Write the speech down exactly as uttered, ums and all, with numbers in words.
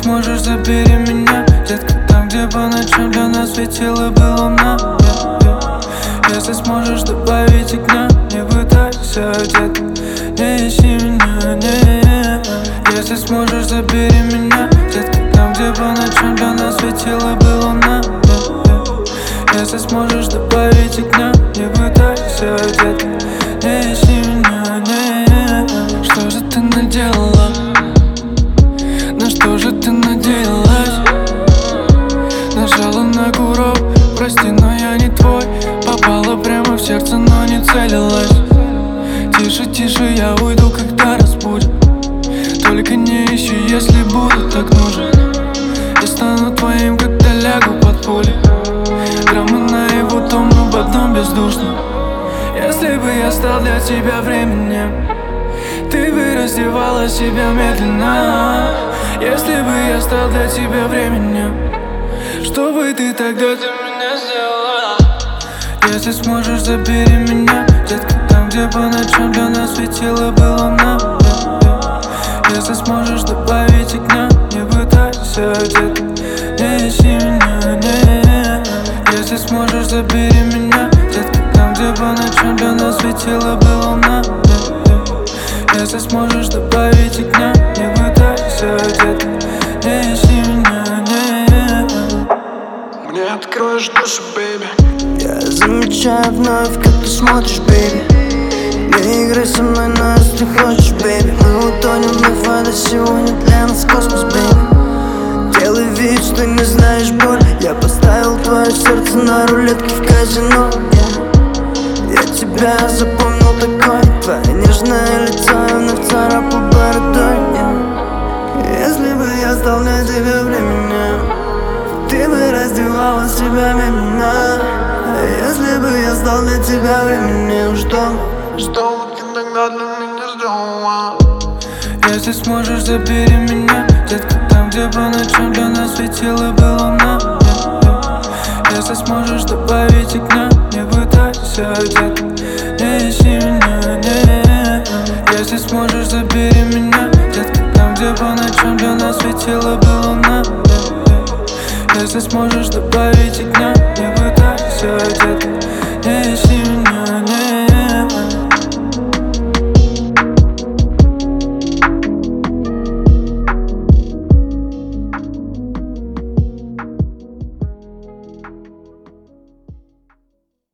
сможешь, забери меня, детка, там, где по ночам для нас светила бы луна. Если сможешь добавить огня, не пытайся, детка, не ищи меня, не. Если сможешь, забери меня, детка, там, где по ночам для нас светила бы луна. Если сможешь добавить огня, не пытайся, детка, не ищи меня, не. Что же ты наделала? На что же ты надеялась? Нажала на курок, прости, но я не твой. Попала прямо в сердце, но не целилась. Тише, тише, я уйду, когда разбудят. Только не ищи, если буду так нужен. Я стану твоим, когда лягу под пули. Драма наяву томно, потом бездушно. Если бы я стал для тебя временем, ты бы раздевала себя медленно. Если бы я стал для тебя временем, что бы ты тогда для меня сделала? Если сможешь, забери меня, детка, там, где по ночам для нас светила бы луна. Если сможешь добавить огня, не пытайся, детка, не ищи меня, не. Если сможешь, забери меня, детка, там, где по ночам для нас светила бы луна. Если сможешь добавить огня, не пытайся, детка, не ищи меня, не. Мне откроешь душу, бэйби. Я замечаю вновь, как ты смотришь, бэйби. Не играй со мной, но если хочешь, бэйби. Мы утонем в воде, сегодня для нас космос, бэйби. Делай вид, что не знаешь боль. Я поставил твое сердце на рулетке в казино, yeah. Я тебя запомнил такой. Твое нежное лицо я вновь царапал бородой, yeah. Если бы я стал для тебя временем, ты бы раздевала себя медленно. Если бы я стал для тебя временем, что? Что ты тогда для меня сделала? Если сможешь, забери меня, детка, там, где по ночам для нас светила бы луна. Если сможешь добавить огня, не пытайся, детка, не ищи меня, не. Если сможешь, забери меня, детка, там, где по ночам для нас светила бы луна. Если сможешь добавить огня, не пытайся, детка,